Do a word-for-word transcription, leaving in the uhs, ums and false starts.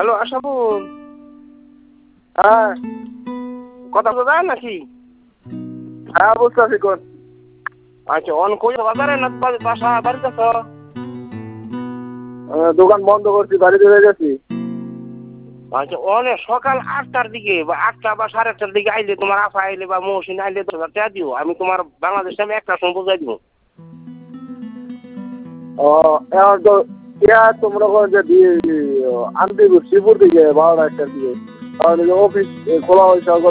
Hello Ashaful, হ্যাঁ কথা বলা যায় নাকি? হ্যাঁ বুঝতে পারছি কোন। আচ্ছা, অন কই বাজারে না বা- বাসা বাড়িতে আছো? আহ, দোকান বন্ধ করছি, বাড়িতে হয়ে গেছি। আচ্ছা, অনেক সকাল আটটার দিকে বা আটটা বা সাড়ে আটটার দিকে আইলে তোমার আফা আইলে বা মৌসিন আইলে দশ হাজার টাকা দিও, আমি তোমার বাংলাদেশ আমি একটা সময় বুঝাই দিব। ও এখন তো ইয়া তোমরা কোন যে দিয়ে আনতে শ্রীপুর দিকে বারোটা একটার দিকে, কারণ অফিস খোলা হয়েছে